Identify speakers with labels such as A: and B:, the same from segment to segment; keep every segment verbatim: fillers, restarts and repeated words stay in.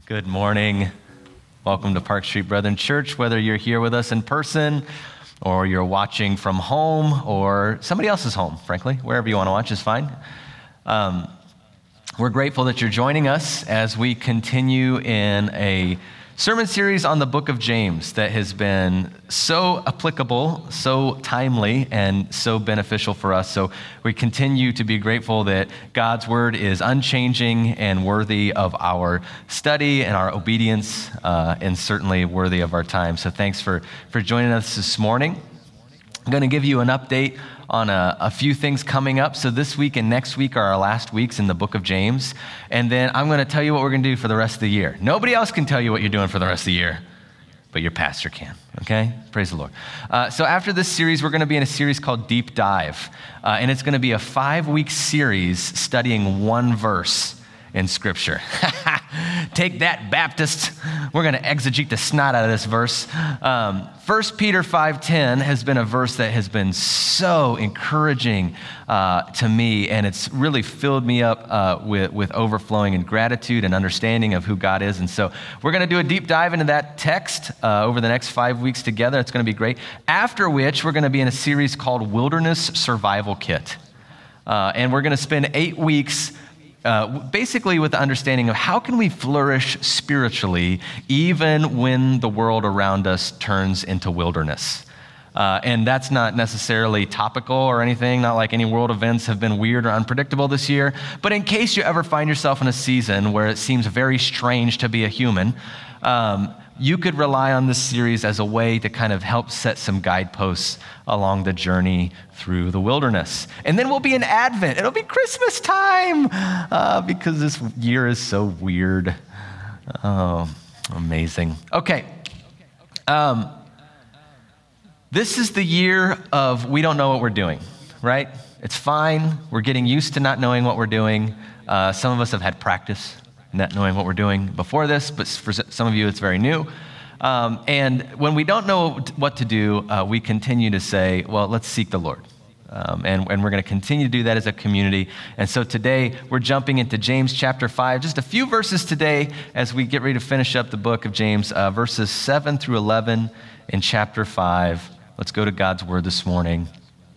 A: Good morning. Welcome to Park Street Brethren Church, whether you're here with us in person or you're watching from home or somebody else's home, frankly. Wherever you want to watch is fine. Um, we're grateful that you're joining us as we continue in a sermon series on the book of James that has been so applicable, so timely, and so beneficial for us. So we continue to be grateful that God's word is unchanging and worthy of our study and our obedience, uh, and certainly worthy of our time. So thanks for, for joining us this morning. I'm going to give you an update on a, a few things coming up. So this week and next week are our last weeks in the book of James. And then I'm going to tell you what we're going to do for the rest of the year. Nobody else can tell you what you're doing for the rest of the year, but your pastor can, okay? Praise the Lord. Uh, so after this series, we're going to be in a series called Deep Dive. Uh, and it's going to be a five-week series studying one verse in Scripture. Take that, Baptist. We're going to exegete the snot out of this verse. Um, First Peter five ten has been a verse that has been so encouraging uh, to me, and it's really filled me up uh, with, with overflowing and gratitude and understanding of who God is. And so we're going to do a deep dive into that text uh, over the next five weeks together. It's going to be great. After which, we're going to be in a series called Wilderness Survival Kit. Uh, and we're going to spend eight weeks Uh, basically with the understanding of how can we flourish spiritually even when the world around us turns into wilderness. Uh, and that's not necessarily topical or anything, not like any world events have been weird or unpredictable this year. But in case you ever find yourself in a season where it seems very strange to be a human, um, you could rely on this series as a way to kind of help set some guideposts along the journey through the wilderness. And then we'll be in Advent. It'll be Christmas time uh, because this year is so weird. Oh, amazing. Okay. Um, this is the year of we don't know what we're doing, right? It's fine. We're getting used to not knowing what we're doing. Uh, some of us have had practice not knowing what we're doing before this, but for some of you, it's very new. Um, and when we don't know what to do, uh, we continue to say, well, let's seek the Lord. Um, and, and we're going to continue to do that as a community. And so today, we're jumping into James chapter five, just a few verses today as we get ready to finish up the book of James, uh, verses seven through eleven in chapter five. Let's go to God's word this morning.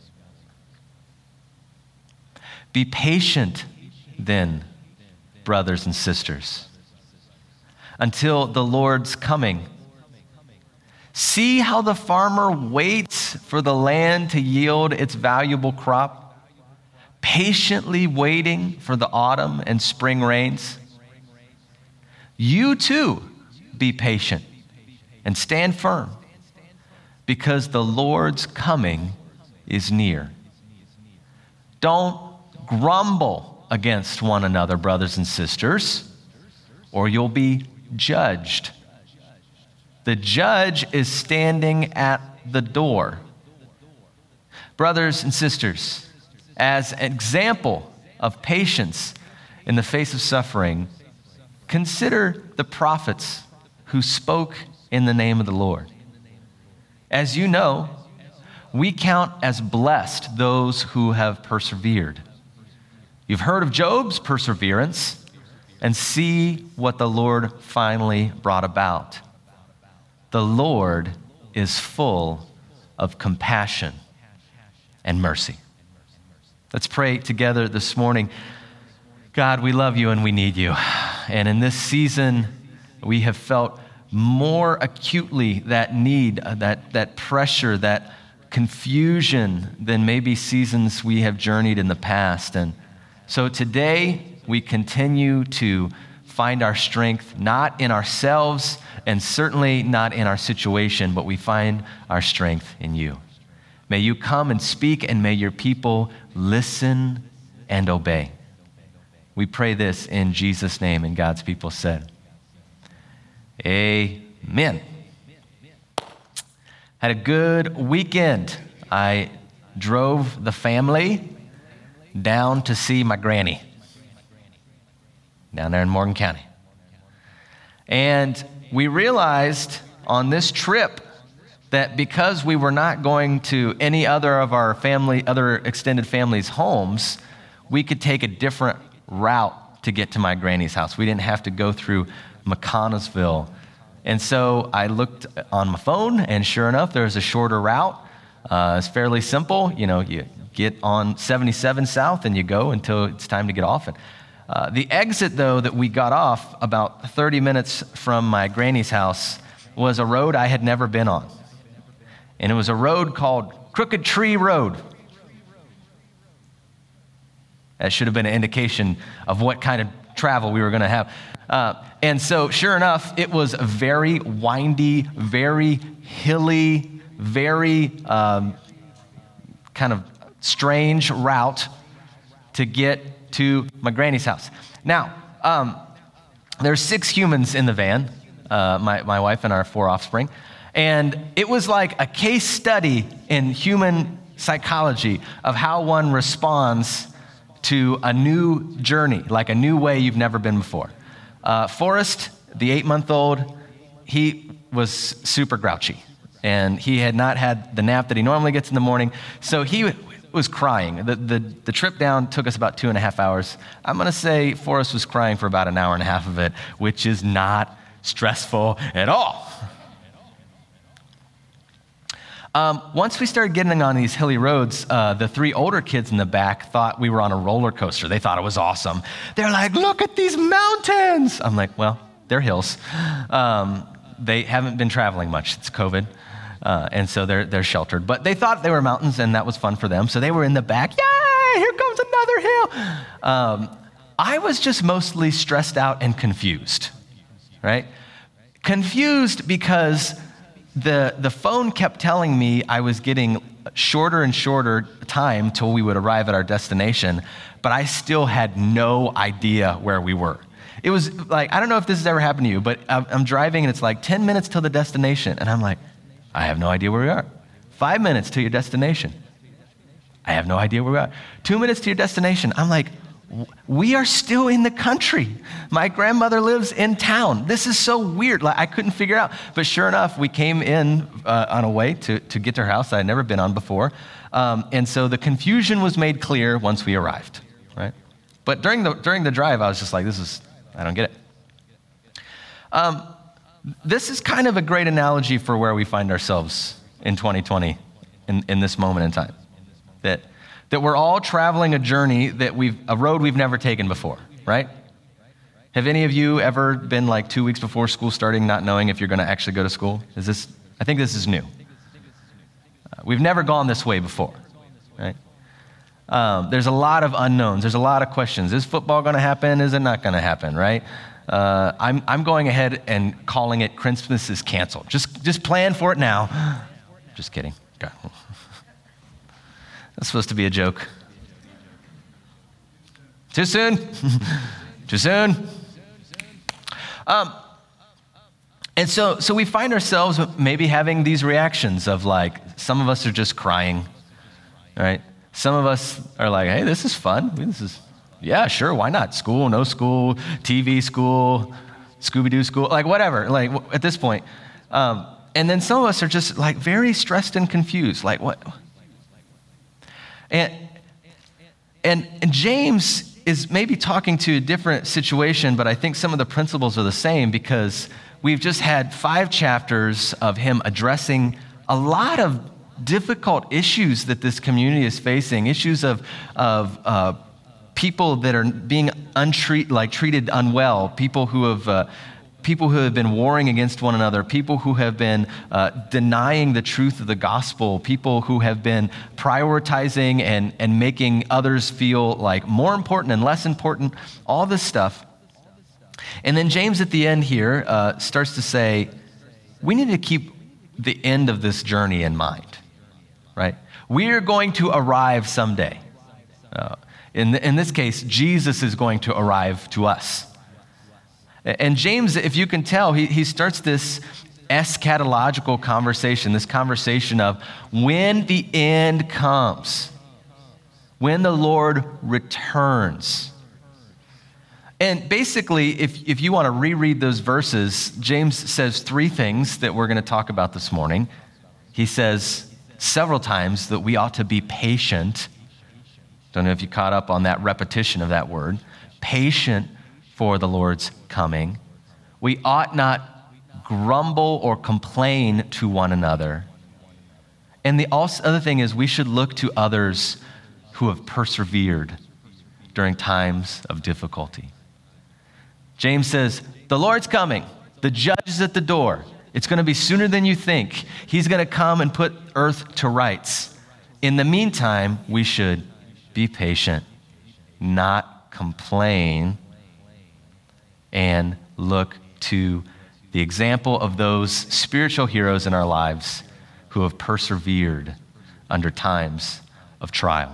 A: Be patient then, brothers and sisters, until the Lord's coming. See how the farmer waits for the land to yield its valuable crop, patiently waiting for the autumn and spring rains. You too be patient and stand firm, because the Lord's coming is near. Don't grumble against one another, brothers and sisters, or you'll be judged. The judge is standing at the door. Brothers and sisters, as an example of patience in the face of suffering, consider the prophets who spoke in the name of the Lord. As you know, we count as blessed those who have persevered. You've heard of Job's perseverance, and see what the Lord finally brought about. The Lord is full of compassion and mercy. Let's pray together this morning. God, we love you and we need you. And in this season, we have felt more acutely that need, that, that pressure, that confusion than maybe seasons we have journeyed in the past. And so today, we continue to find our strength not in ourselves and certainly not in our situation, but we find our strength in you. May you come and speak, and may your people listen and obey. We pray this in Jesus' name, and God's people said, amen. Had a good weekend. I drove the family down to see my granny down there in Morgan County. And we realized on this trip that because we were not going to any other of our family, other extended families' homes, we could take a different route to get to my granny's house. We didn't have to go through McConnelsville. And so I looked on my phone, and sure enough, there's a shorter route. Uh, it's fairly simple. You know, you get on seventy-seven South, and you go until it's time to get off. And uh, the exit, though, that we got off about thirty minutes from my granny's house was a road I had never been on. And it was a road called Crooked Tree Road. That should have been an indication of what kind of travel we were going to have. Uh, and so, sure enough, it was a very windy, very hilly, very um, kind of strange route to get to my granny's house. Now, um, there's six humans in the van, uh, my, my wife and our four offspring. And it was like a case study in human psychology of how one responds to a new journey, like a new way you've never been before. Uh, Forrest, the eight-month-old, he was super grouchy, and he had not had the nap that he normally gets in the morning, so he was crying. The, the, the trip down took us about two and a half hours. I'm going to say Forrest was crying for about an hour and a half of it, which is not stressful at all. Um, once we started getting on these hilly roads, uh, the three older kids in the back thought we were on a roller coaster. They thought it was awesome. They're like, look at these mountains. I'm like, well, they're hills. Um, they haven't been traveling much. It's COVID. Uh, and so they're they're sheltered. But they thought they were mountains, and that was fun for them. So they were in the back. Yay, here comes another hill. Um, I was just mostly stressed out and confused, right? Confused because The the phone kept telling me I was getting shorter and shorter time till we would arrive at our destination, but I still had no idea where we were. It was like, I don't know if this has ever happened to you, but I'm, I'm driving and it's like ten minutes till the destination, and I'm like, I have no idea where we are. Five minutes to your destination. I have no idea where we are. Two minutes to your destination. I'm like, we are still in the country. My grandmother lives in town. This is so weird. Like, I couldn't figure out. But sure enough, we came in uh, on a way to, to get to her house that I'd never been on before. Um, and so the confusion was made clear once we arrived, right? But during the during the drive, I was just like, this is, I don't get it. Um, this is kind of a great analogy for where we find ourselves in twenty twenty, in, in this moment in time. That That we're all traveling a journey that we've, a road we've never taken before, right? Have any of you ever been like two weeks before school starting not knowing if you're going to actually go to school? Is this, I think this is new. Uh, we've never gone this way before, right? Um, there's a lot of unknowns. There's a lot of questions. Is football going to happen? Is it not going to happen, right? Uh, I'm, I'm going ahead and calling it Christmas is canceled. Just, just plan for it now. Just kidding. Okay. That's supposed to be a joke. Too soon? Too soon? Um, and so, so we find ourselves maybe having these reactions of like, some of us are just crying, right? Some of us are like, hey, this is fun. This is, yeah, sure, why not? School, no school, T V school, Scooby-Doo school, like whatever, like at this point. Um, and then some of us are just like very stressed and confused, like what? And, and, and James is maybe talking to a different situation, but I think some of the principles are the same because we've just had five chapters of him addressing a lot of difficult issues that this community is facing, issues of, of uh, people that are being untreat, like treated unwell, people who have uh, people who have been warring against one another, people who have been uh, denying the truth of the gospel, people who have been prioritizing and, and making others feel like more important and less important, all this stuff. And then James at the end here uh, starts to say, we need to keep the end of this journey in mind, right? We are going to arrive someday. Uh, in, in this case, Jesus is going to arrive to us. And James, if you can tell, he, he starts this eschatological conversation, this conversation of when the end comes, when the Lord returns. And basically, if, if you want to reread those verses, James says three things that we're going to talk about this morning. He says several times that we ought to be patient. Don't know if you caught up on that repetition of that word. Patient for the Lord's coming. We ought not grumble or complain to one another. And the also, other thing is we should look to others who have persevered during times of difficulty. James says, the Lord's coming. The judge is at the door. It's going to be sooner than you think. He's going to come and put earth to rights. In the meantime, we should be patient, not complain, and look to the example of those spiritual heroes in our lives who have persevered under times of trial.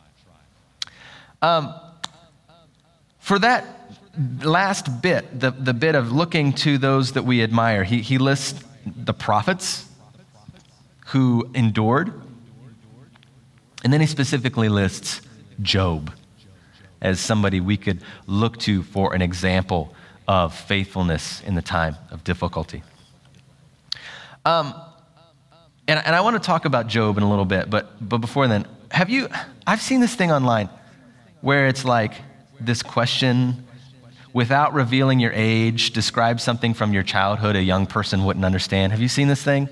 A: Um, for that last bit, the, the bit of looking to those that we admire, he, he lists the prophets who endured, and then he specifically lists Job as somebody we could look to for an example of faithfulness in the time of difficulty. Um, and, and I want to talk about Job in a little bit, but but before then, have you, I've seen this thing online where it's like this question, without revealing your age, describe something from your childhood a young person wouldn't understand. Have you seen this thing?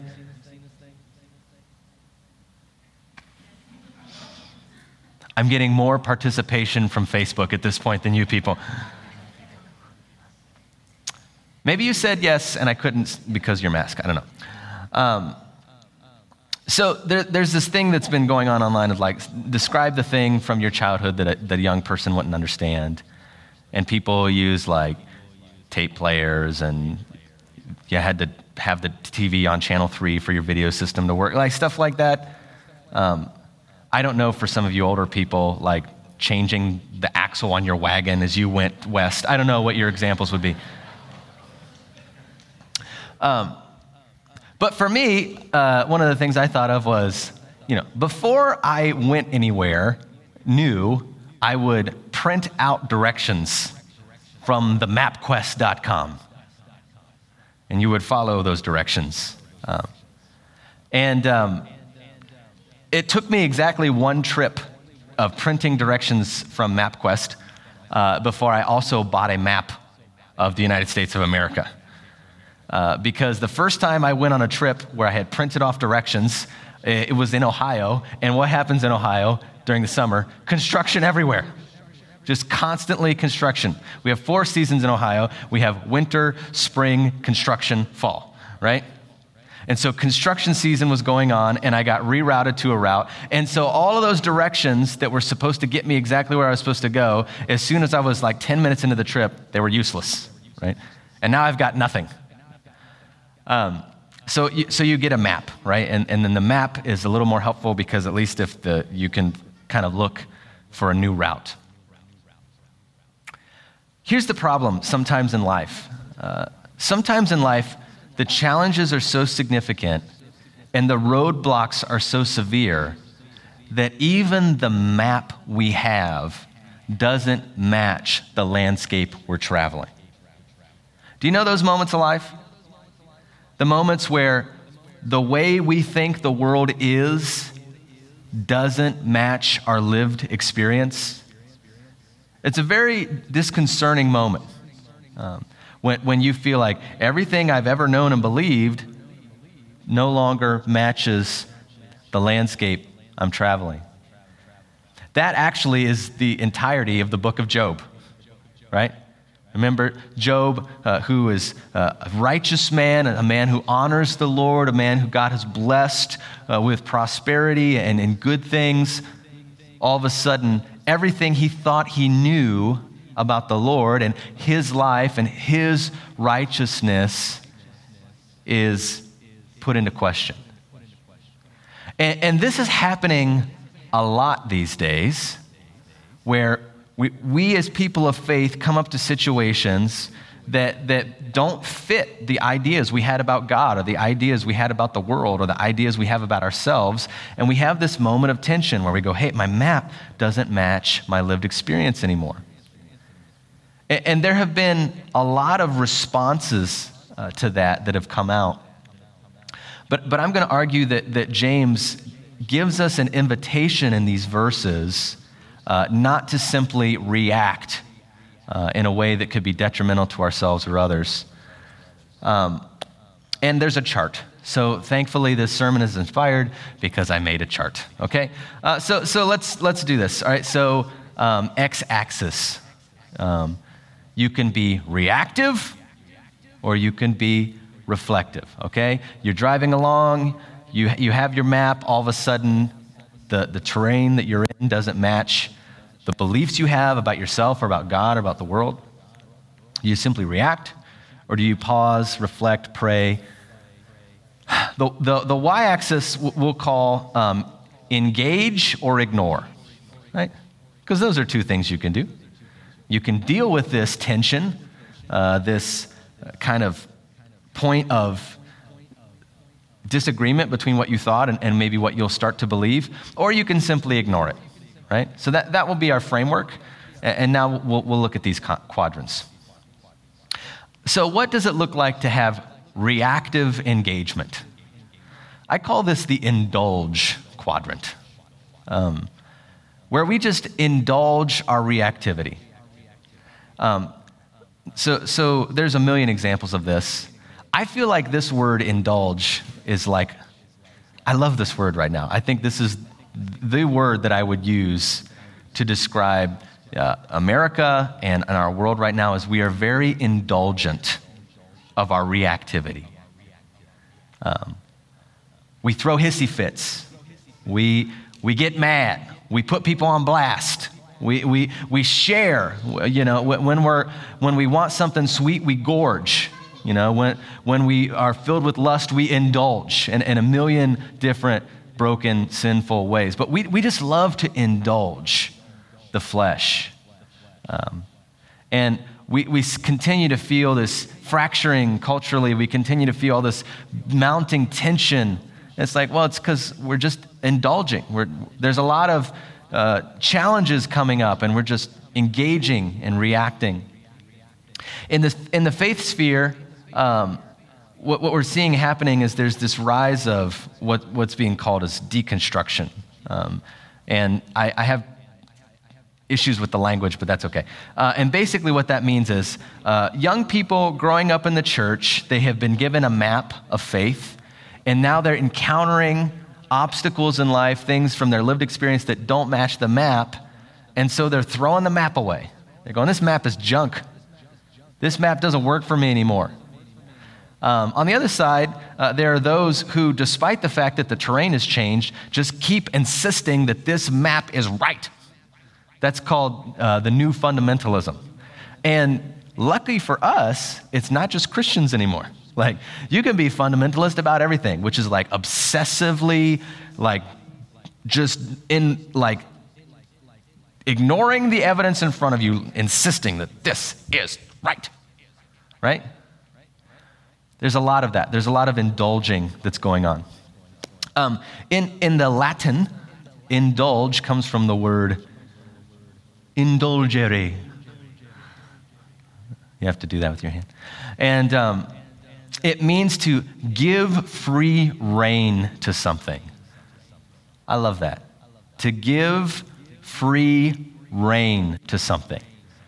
A: I'm getting more participation from Facebook at this point than you people. Maybe you said yes and I couldn't because you're masked. I don't know. Um, so there, there's this thing that's been going on online of like, describe the thing from your childhood that a, that a young person wouldn't understand. And people use like tape players, and you had to have the T V on channel three for your video system to work, like stuff like that. Um, I don't know for some of you older people, like changing the axle on your wagon as you went west. I don't know what your examples would be. Um, but for me, uh, one of the things I thought of was, you know, before I went anywhere new, I would print out directions from the map quest dot com. And you would follow those directions. Um, and um, it took me exactly one trip of printing directions from MapQuest uh, before I also bought a map of the United States of America. Uh, because the first time I went on a trip where I had printed off directions, it was in Ohio. And what happens in Ohio during the summer? Construction everywhere. Just constantly construction. We have four seasons in Ohio. We have winter, spring, construction, fall, right? And so construction season was going on, and I got rerouted to a route. And so all of those directions that were supposed to get me exactly where I was supposed to go, as soon as I was like ten minutes into the trip, they were useless, right? And now I've got nothing. Um, so, you, so you get a map, right? And, and then the map is a little more helpful because at least if the you can kind of look for a new route. Here's the problem sometimes in life. Uh, sometimes in life, the challenges are so significant and the roadblocks are so severe that even the map we have doesn't match the landscape we're traveling. Do you know those moments of life? The moments where the way we think the world is doesn't match our lived experience. It's a very disconcerting moment um, when, when you feel like everything I've ever known and believed no longer matches the landscape I'm traveling. That actually is the entirety of the book of Job, right? Remember Job, uh, who is uh, a righteous man, a man who honors the Lord, a man who God has blessed uh, with prosperity and, and good things. All of a sudden, everything he thought he knew about the Lord and his life and his righteousness is put into question. And, and this is happening a lot these days, where we, we as people of faith come up to situations that, that don't fit the ideas we had about God or the ideas we had about the world or the ideas we have about ourselves. And we have this moment of tension where we go, hey, my map doesn't match my lived experience anymore. And, and there have been a lot of responses uh, to that that have come out. But, but I'm going to argue that, that James gives us an invitation in these verses uh, not to simply react Uh, in a way that could be detrimental to ourselves or others, Um, and there's a chart. So thankfully, this sermon is inspired because I made a chart. Okay, uh, so so let's let's do this. All right. So um, x-axis, um, you can be reactive, or you can be reflective. Okay, you're driving along, you you have your map. All of a sudden, the the terrain that you're in doesn't match the beliefs you have about yourself or about God or about the world. You simply react, or do you pause, reflect, pray? The, the, the y-axis we'll call um, engage or ignore, right? Because those are two things you can do. You can deal with this tension, uh, this kind of point of disagreement between what you thought and, and maybe what you'll start to believe, or you can simply ignore it, right? So that, that will be our framework, and now we'll, we'll look at these quadrants. So what does it look like to have reactive engagement? I call this the indulge quadrant, um, where we just indulge our reactivity. Um, so, so there's a million examples of this. I feel like this word indulge is like, I love this word right now. I think this is the word that I would use to describe uh, America and, and our world right now, is we are very indulgent of our reactivity. Um, we throw hissy fits. We we get mad. We put people on blast. We we we share. You know, when we're when we want something sweet, we gorge. You know, when when we are filled with lust, we indulge in, in a million different broken, sinful ways. But we we just love to indulge the flesh, um, and we we continue to feel this fracturing culturally. We continue to feel all this mounting tension. It's like, well, it's because we're just indulging. We're, there's a lot of uh, challenges coming up, and we're just engaging and reacting. In the, in the faith sphere, um, what, what we're seeing happening is there's this rise of what, what's being called as deconstruction. Um, and I, I have issues with the language, but that's okay. Uh, and basically what that means is uh, young people growing up in the church, they have been given a map of faith, and now they're encountering obstacles in life, things from their lived experience that don't match the map, and so they're throwing the map away. They're going, this map is junk. This map doesn't work for me anymore. Um, on the other side, uh, there are those who, despite the fact that the terrain has changed, just keep insisting that this map is right. That's called uh, the new fundamentalism. And luckily for us, it's not just Christians anymore. Like, you can be fundamentalist about everything, which is like obsessively, like, just in, like, ignoring the evidence in front of you, insisting that this is right, right? There's a lot of that. There's a lot of indulging that's going on. Um, in, in the Latin, indulge comes from the word indulgere. You have to do that with your hand. And um, it means to give free rein to something. I love that. To give free rein to something.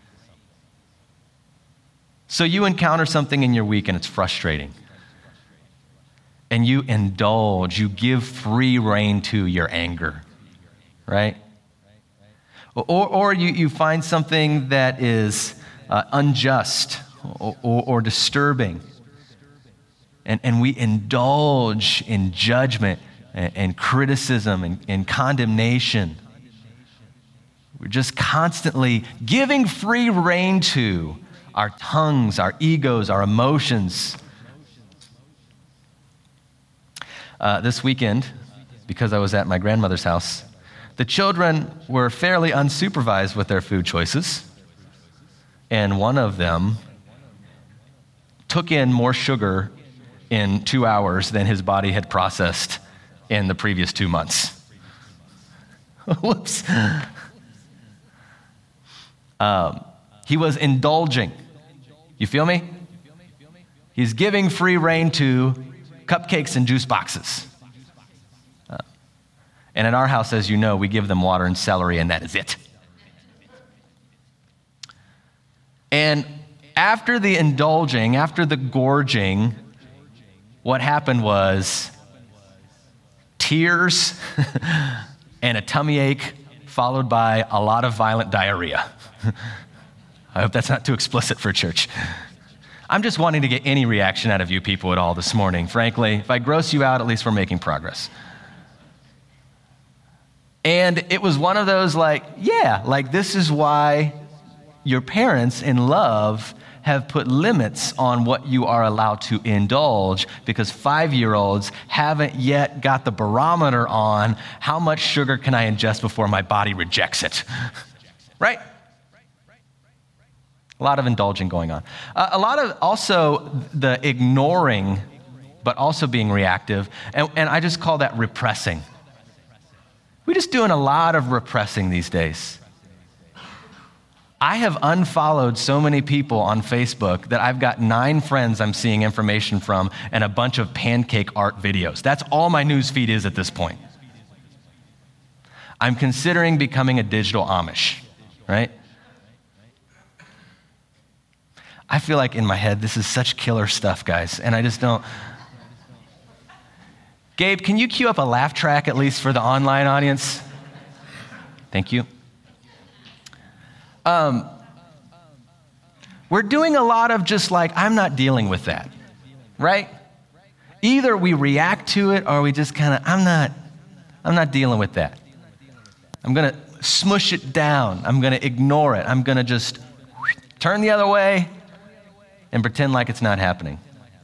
A: So you encounter something in your week and it's frustrating. And you indulge, you give free rein to your anger, right? Or, or you, you find something that is uh, unjust or, or, or disturbing. And, and we indulge in judgment and, and criticism and, and condemnation. We're just constantly giving free rein to our tongues, our egos, our emotions. Uh, this weekend, because I was at my grandmother's house, the children were fairly unsupervised with their food choices, and one of them took in more sugar in two hours than his body had processed in the previous two months. Whoops. Um, he was indulging. You feel me? He's giving free rein to cupcakes and juice boxes. Uh, and at our house, as you know, we give them water and celery, and that is it. And after the indulging, after the gorging, what happened was tears and a tummy ache followed by a lot of violent diarrhea. I hope that's not too explicit for church. I'm just wanting to get any reaction out of you people at all this morning. Frankly, if I gross you out, at least we're making progress. And it was one of those like, yeah, like this is why your parents in love have put limits on what you are allowed to indulge, because five-year-olds haven't yet got the barometer on how much sugar can I ingest before my body rejects it, right? A lot of indulging going on. Uh, a lot of also the ignoring, but also being reactive, and, and I just call that repressing. We're just doing a lot of repressing these days. I have unfollowed so many people on Facebook that I've got nine friends I'm seeing information from and a bunch of pancake art videos. That's all my news feed is at this point. I'm considering becoming a digital Amish, right? I feel like in my head, this is such killer stuff, guys, and I just don't. Gabe, can you cue up a laugh track at least for the online audience? Thank you. Um, we're doing a lot of just like, I'm not dealing with that, right? Either we react to it or we just kind of, I'm not, I'm not dealing with that. I'm going to smush it down. I'm going to ignore it. I'm going to just turn the other way and pretend like it's not happening.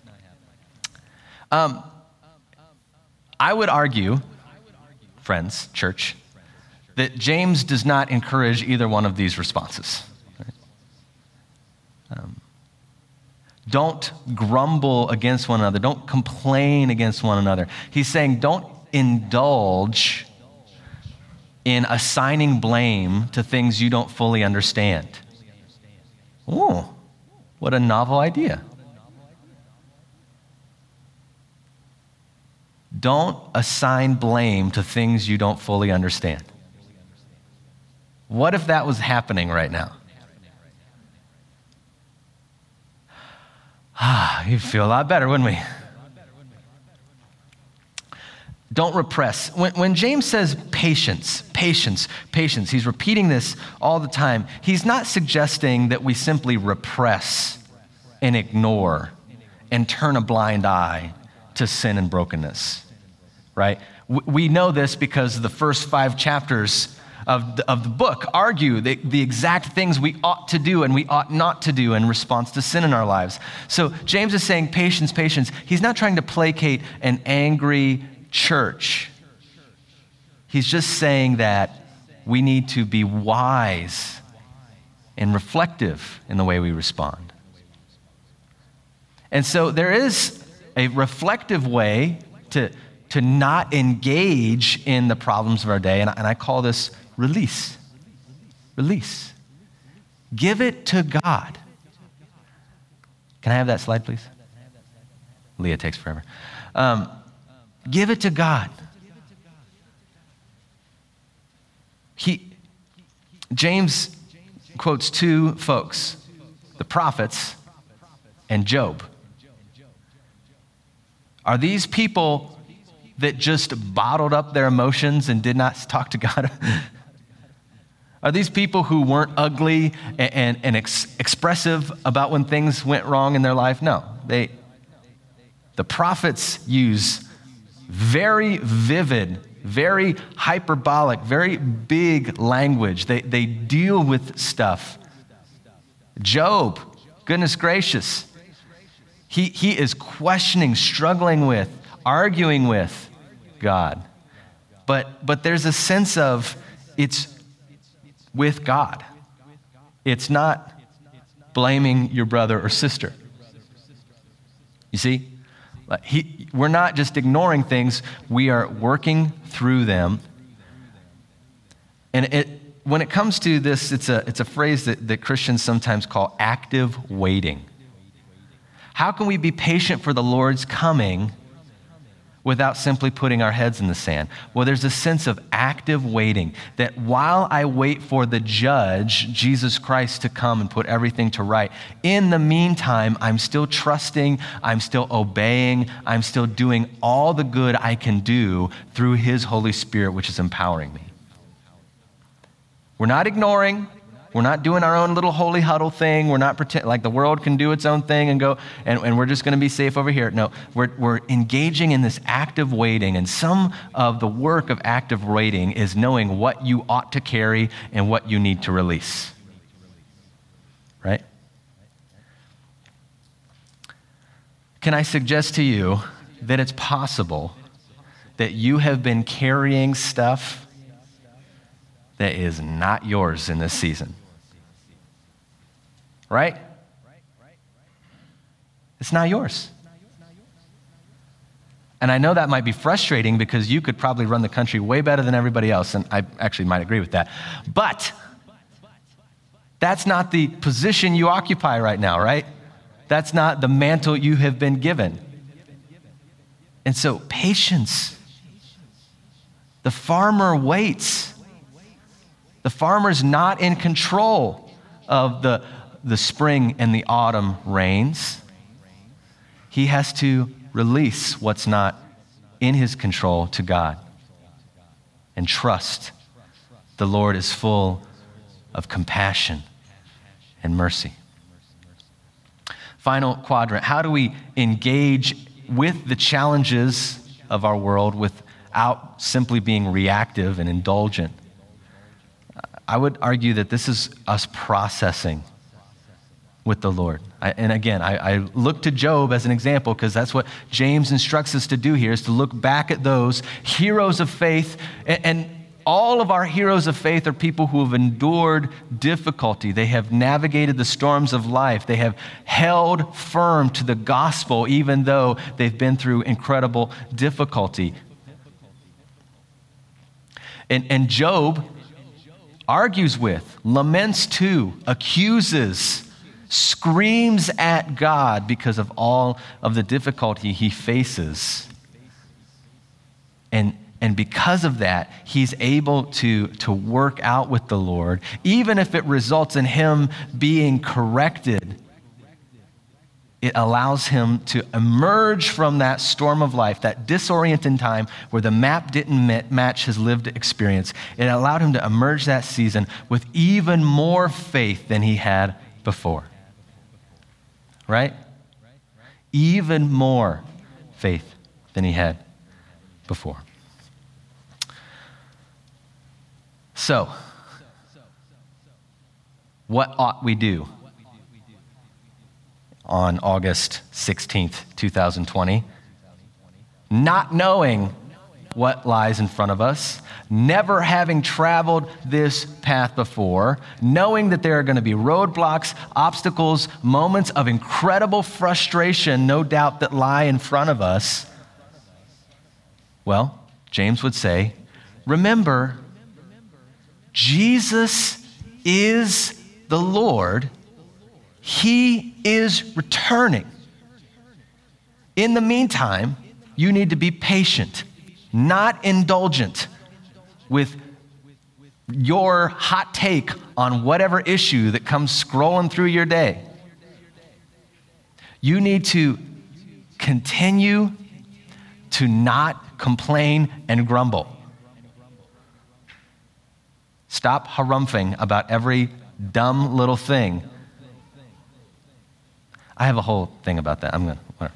A: Um, I would argue, friends, church, that James does not encourage either one of these responses. Right? Um, don't grumble against one another. Don't complain against one another. He's saying don't indulge in assigning blame to things you don't fully understand. Oh, what a novel idea. Don't assign blame to things you don't fully understand. What if that was happening right now? Ah, you'd feel a lot better, wouldn't we? Don't repress. When, when James says patience, patience, patience, he's repeating this all the time. He's not suggesting that we simply repress and ignore and turn a blind eye to sin and brokenness, right? We know this because the first five chapters of the, of the book argue the, the exact things we ought to do and we ought not to do in response to sin in our lives. So James is saying patience, patience. He's not trying to placate an angry church. He's just saying that we need to be wise and reflective in the way we respond. And so there is a reflective way to, to not engage in the problems of our day, and I, and I call this release. Release. Give it to God. Can I have that slide, please? Leah takes forever. Um, give it to God. He, James quotes two folks, the prophets and Job. Are these people that just bottled up their emotions and did not talk to God? Are these people who weren't ugly and, and, and ex- expressive about when things went wrong in their life? No. They, the prophets use very vivid, very hyperbolic, very big language. They, they deal with stuff. Job, goodness gracious, he, he is questioning, struggling with, arguing with God. But, but there's a sense of it's with God. It's not blaming your brother or sister. You see? He, we're not just ignoring things, we are working through them. And it, when it comes to this, it's a, it's a phrase that, that Christians sometimes call active waiting. How can we be patient for the Lord's coming without simply putting our heads in the sand? Well, there's a sense of active waiting, that while I wait for the judge, Jesus Christ, to come and put everything to right, in the meantime, I'm still trusting, I'm still obeying, I'm still doing all the good I can do through his Holy Spirit, which is empowering me. We're not ignoring. We're not doing our own little holy huddle thing. We're not pretend like the world can do its own thing and go, and, and we're just going to be safe over here. No, we're, we're engaging in this active waiting. And some of the work of active waiting is knowing what you ought to carry and what you need to release. Right? Can I suggest to you that it's possible that you have been carrying stuff that is not yours in this season? Right? It's not yours. And I know that might be frustrating because you could probably run the country way better than everybody else, and I actually might agree with that. But that's not the position you occupy right now, right? That's not the mantle you have been given. And so, patience. The farmer waits. The farmer's not in control of the the spring and the autumn rains. He has to release what's not in his control to God and trust the Lord is full of compassion and mercy. Final quadrant, how do we engage with the challenges of our world without simply being reactive and indulgent? I would argue that this is us processing with the Lord. I, and again, I, I look to Job as an example because that's what James instructs us to do here, is to look back at those heroes of faith. And, and all of our heroes of faith are people who have endured difficulty. They have navigated the storms of life. They have held firm to the gospel even though they've been through incredible difficulty. And, and Job argues with, laments to, accuses, screams at God because of all of the difficulty he faces. And, and because of that, he's able to, to work out with the Lord, even if it results in him being corrected. It allows him to emerge from that storm of life, that disorienting time where the map didn't match his lived experience. It allowed him to emerge that season with even more faith than he had before. Right? Even more faith than he had before. So, what ought we do on August sixteenth, twenty twenty? Not knowing what lies in front of us, never having traveled this path before, knowing that there are going to be roadblocks, obstacles, moments of incredible frustration, no doubt, that lie in front of us. Well, James would say, remember, Jesus is the Lord. He is returning. In the meantime, you need to be patient, not indulgent with your hot take on whatever issue that comes scrolling through your day. You need to continue to not complain and grumble. Stop harumphing about every dumb little thing. I have a whole thing about that. I'm going to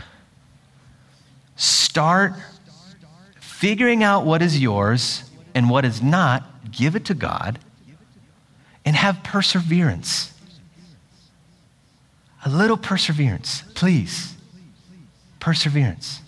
A: start figuring out what is yours and what is not. Give it to God and have perseverance. A little perseverance, please. Perseverance.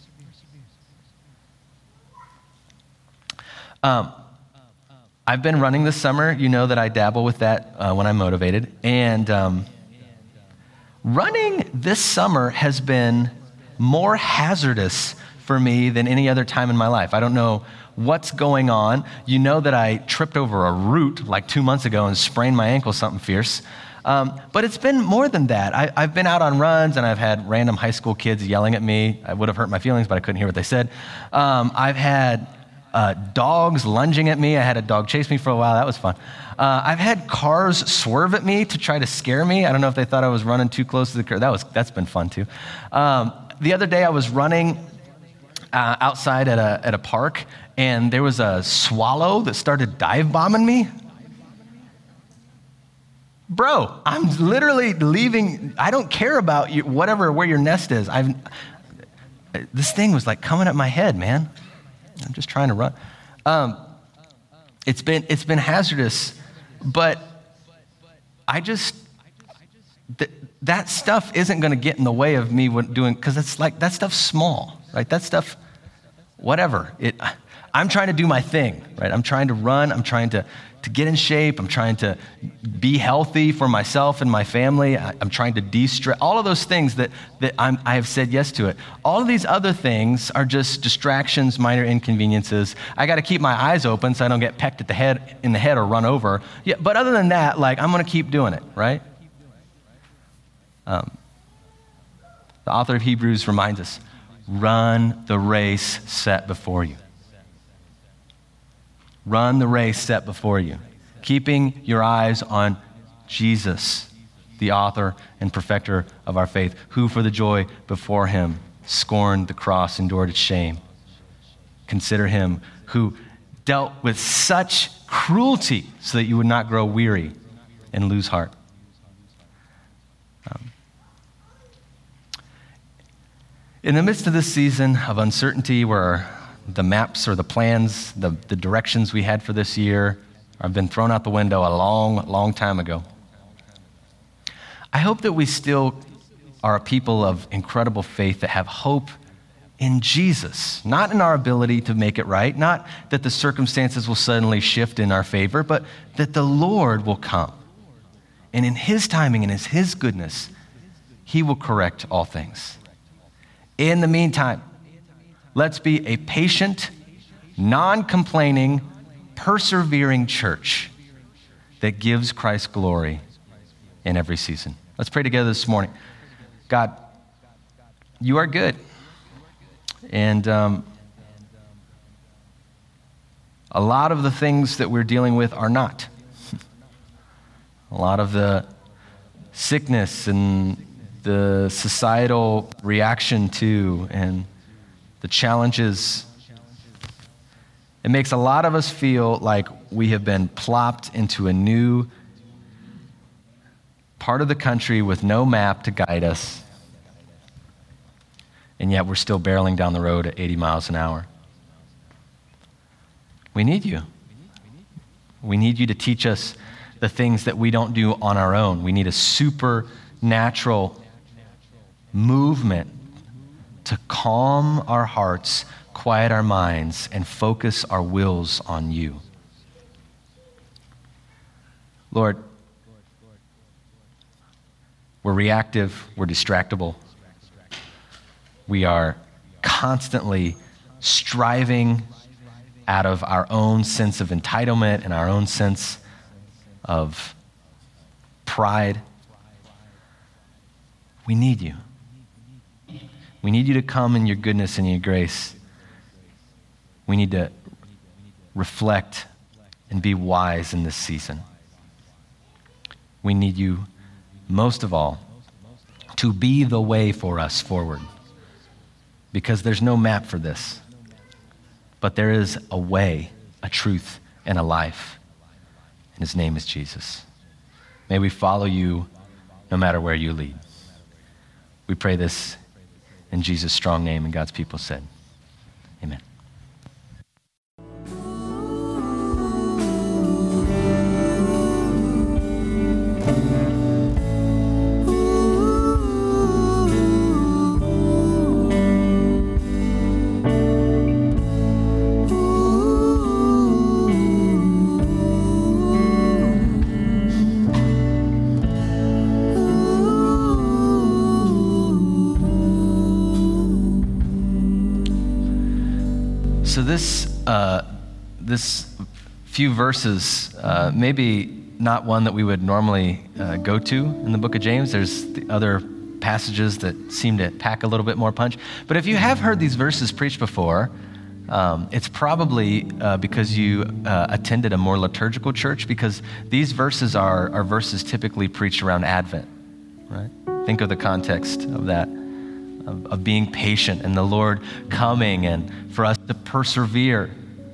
A: Um, I've been running this summer. You know that I dabble with that uh, when I'm motivated. And um, running this summer has been more hazardous for me than any other time in my life. I don't know what's going on. You know that I tripped over a root like two months ago and sprained my ankle something fierce. Um, but it's been more than that. I, I've been out on runs, and I've had random high school kids yelling at me. I would have hurt my feelings, but I couldn't hear what they said. Um, I've had uh, dogs lunging at me. I had a dog chase me for a while. That was fun. Uh, I've had cars swerve at me to try to scare me. I don't know if they thought I was running too close to the car. That was, that's been fun, too. Um, the other day, I was running uh, outside at a, at a park, and there was a swallow that started dive bombing me. Bro, I'm literally leaving. I don't care about you, whatever, where your nest is. I've, this thing was like coming at my head, man. I'm just trying to run. Um, it's been it's been hazardous, but I just th- that stuff isn't going to get in the way of me doing, because it's like that stuff's small, right? That stuff, whatever. It. I'm trying to do my thing, right? I'm trying to run. I'm trying to. to get in shape. I'm trying to be healthy for myself and my family. I, I'm trying to de-stress, all of those things that, that I'm, I have said yes to it. All of these other things are just distractions, minor inconveniences. I got to keep my eyes open so I don't get pecked at the head, in the head or run over. Yeah, but other than that, like, I'm going to keep doing it, right? Um, the author of Hebrews reminds us, run the race set before you. Run the race set before you, keeping your eyes on Jesus, the author and perfecter of our faith, who for the joy before him scorned the cross, endured its shame. Consider him who dealt with such cruelty so that you would not grow weary and lose heart. Um, in the midst of this season of uncertainty, where the maps or the plans, the, the directions we had for this year have been thrown out the window a long, long time ago. I hope that we still are a people of incredible faith that have hope in Jesus, not in our ability to make it right, not that the circumstances will suddenly shift in our favor, but that the Lord will come. And in his timing and in his goodness, he will correct all things. In the meantime, let's be a patient, non-complaining, persevering church that gives Christ glory in every season. Let's pray together this morning. God, you are good. And um, a lot of the things that we're dealing with are not. A lot of the sickness and the societal reaction to and the challenges, it makes a lot of us feel like we have been plopped into a new part of the country with no map to guide us, and yet we're still barreling down the road at eighty miles an hour. We need you. We need you to teach us the things that we don't do on our own. We need a supernatural movement to calm our hearts, quiet our minds, and focus our wills on you. Lord, we're reactive, we're distractible. We are constantly striving out of our own sense of entitlement and our own sense of pride. We need you. We need you to come in your goodness and your grace. We need to reflect and be wise in this season. We need you, most of all, to be the way for us forward. Because there's no map for this. But there is a way, a truth, and a life. And his name is Jesus. May we follow you no matter where you lead. We pray this in Jesus' strong name, and God's people said, amen. So this uh, this few verses, uh, maybe not one that we would normally uh, go to in the book of James. There's the other passages that seem to pack a little bit more punch. But if you have heard these verses preached before, um, it's probably uh, because you uh, attended a more liturgical church, because these verses are, are verses typically preached around Advent, right? Think of the context of that, of, of being patient and the Lord coming and for us to persevere.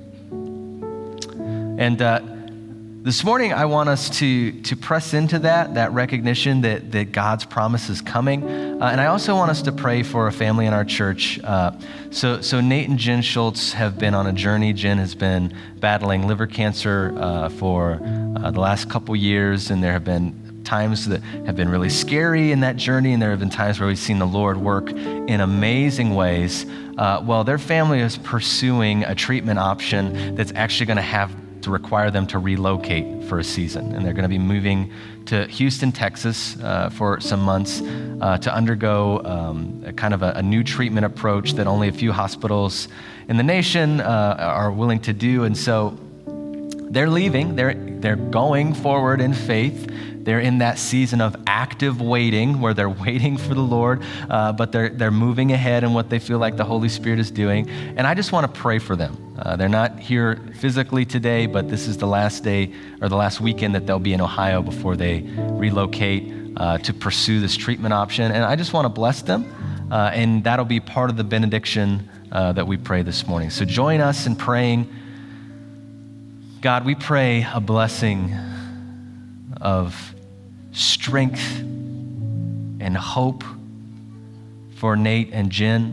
A: And uh, this morning, I want us to, to press into that, that recognition that, that God's promise is coming. Uh, and I also want us to pray for a family in our church. Uh, so, so Nate and Jen Schultz have been on a journey. Jen has been battling liver cancer uh, for uh, the last couple years, and there have been times that have been really scary in that journey, and there have been times where we've seen the Lord work in amazing ways. Uh, well, their family is pursuing a treatment option that's actually going to have to require them to relocate for a season. And they're going to be moving to Houston, Texas uh, for some months uh, to undergo um, a kind of a, a new treatment approach that only a few hospitals in the nation uh, are willing to do. And so they're leaving, they're, they're going forward in faith. They're in that season of active waiting where they're waiting for the Lord, uh, but they're, they're moving ahead in what they feel like the Holy Spirit is doing. And I just want to pray for them. Uh, they're not here physically today, but this is the last day or the last weekend that they'll be in Ohio before they relocate uh, to pursue this treatment option. And I just want to bless them, uh, and that'll be part of the benediction uh, that we pray this morning. So join us in praying. God, we pray a blessing of strength and hope for Nate and Jen.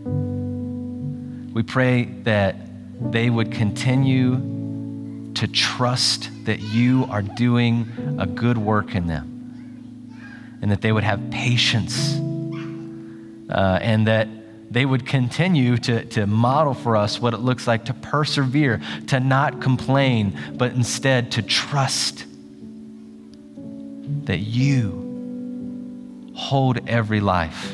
A: We pray that they would continue to trust that you are doing a good work in them, and that they would have patience, uh, and that they would continue to, to model for us what it looks like to persevere, to not complain, but instead to trust that you hold every life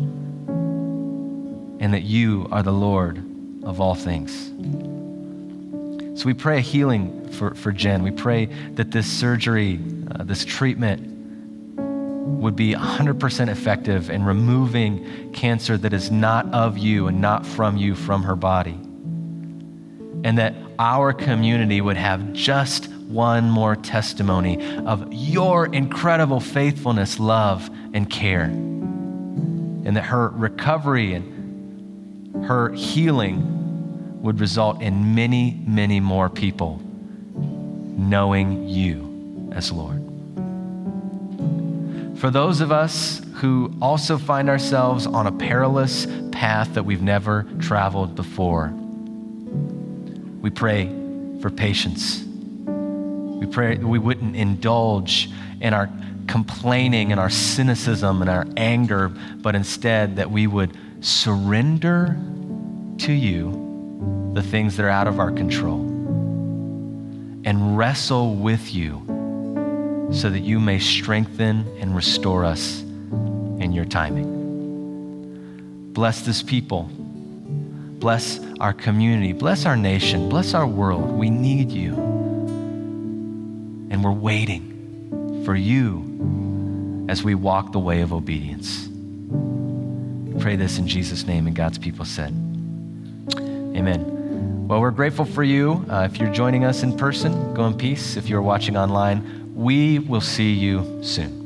A: and that you are the Lord of all things. So we pray a healing for, for Jen. We pray that this surgery, uh, this treatment would be one hundred percent effective in removing cancer that is not of you and not from you, from her body. And that our community would have just one more testimony of your incredible faithfulness, love, and care. And that her recovery and her healing would result in many, many more people knowing you as Lord. For those of us who also find ourselves on a perilous path that we've never traveled before, we pray for patience. We pray that we wouldn't indulge in our complaining and our cynicism and our anger, but instead that we would surrender to you the things that are out of our control and wrestle with you so that you may strengthen and restore us in your timing. Bless this people. Bless our community. Bless our nation. Bless our world. We need you. And we're waiting for you as we walk the way of obedience. We pray this in Jesus' name, and God's people said, amen. Well, we're grateful for you. Uh, if you're joining us in person, go in peace. If you're watching online, we will see you soon.